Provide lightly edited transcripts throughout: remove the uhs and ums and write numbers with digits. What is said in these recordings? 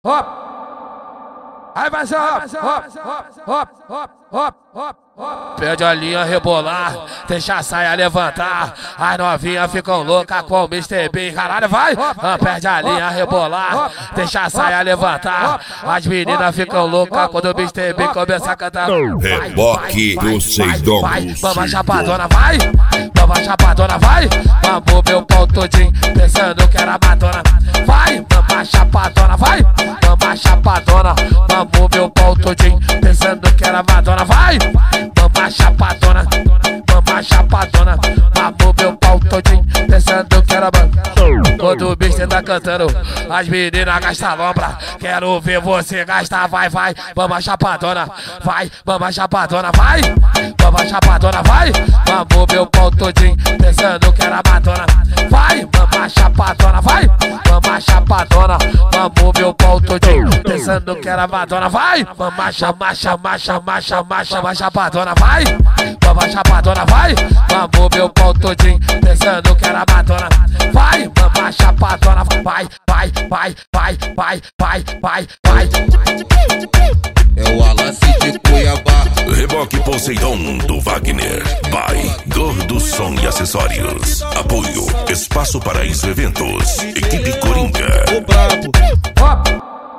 hop. Aí vai ser hop, hop, hop, hop, hop, hop. Pede a linha rebolar, deixa a saia levantar. As novinhas ficam loucas com o Mr. Bean. Caralho, vai! Perde a linha rebolar, deixa a saia levantar. As meninas ficam loucas quando o Mr. Bean começa a cantar. Reboque do Seidon. Vamos chapadona, vai! Vamos chapadona, vai! Vamos meu pau todinho, pensando que era Madonna. Vai! Vamos chapadona, vai! Vamos chapadona, vamos meu pau todinho, pensando que era Madonna. Vai! Vamos chapadona, vamos chapadona, vamos meu pau todinho, pensando que era Madonna. Quando o bicho tá cantando, as meninas gastam lombra. Quero ver você gastar, vai, vai. Vamos chapadona, vai, vamos chapadona, vai. Vamos chapadona, vai. Vamos meu pau todinho, pensando que era Madonna. Vai, vamos chapadona, vai. Vamos chapadona, vamos meu pau todinho, pensando que era Madonna. Vai, vamos chamar, chapadona, vai. Vamos chapadona, vai. Vamos meu pau todinho, pensando que era Madonna. Vai, vamos chapadona, vai, vai, vai, vai, vai, vai, vai, vai. É o Alassi de Cuiabá. Reboque Poseidon do Wagner. By Gordo Som e Acessórios. Apoio Espaço Paraíso Eventos. Equipe Coringa. O brabo. Hop.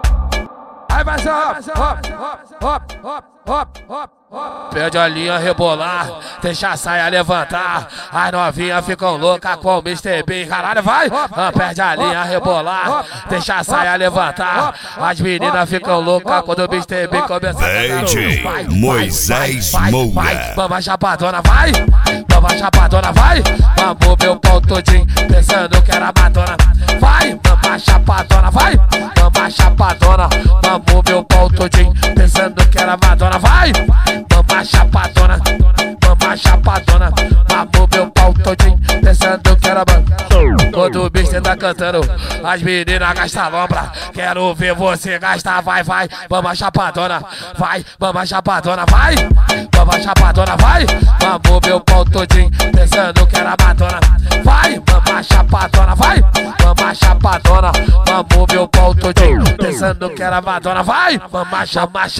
Aí vai ser hop, hop, hop, hop, hop, hop. Pede a linha rebolar, deixa a saia levantar. As novinhas ficam loucas com o Mr. Bean. Caralho, vai! Perde a linha rebolar, deixa a saia levantar. As meninas ficam loucas quando o Mr. Bean começa a DJ Moisés Moura. Vamos chapadona, vai! Vamos chapadona, vai! Vamos meu pau todinho, pensando que era Madonna. Vai! Vamos chapadona, vai! Vamos chapadona, vamos meu pau todinho, pensando que era Madonna. Vai! Vamos chapadona, vamos chapadona, vamos meu pau todinho, pensando que era Madonna. Quando o bicho tá cantando, as meninas gastam lombra. Quero ver você gastar, vai, vai. Vamos chapadona, vai, vamos chapadona, vai. Vamos chapadona, vai. Vamos meu pau todinho, pensando que era Madonna. Vai, vamos chapadona, vai. Vamos chapadona, vamos meu pau todinho, pensando que era Madonna. Vai, vamos chamar,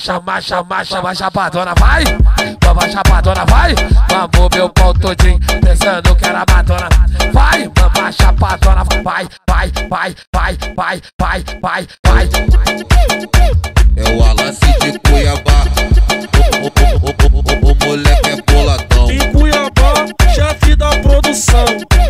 chapadona, vai. Vamos chapadona, vai. Vamos meu pau todinho, pensando que era Madonna. Vai, vamos chapadona, vai, vai, vai, vai, vai, vai, vai, vai. É o Alassi de Cuiabá. O moleque é boladão. Em Cuiabá, chefe da produção.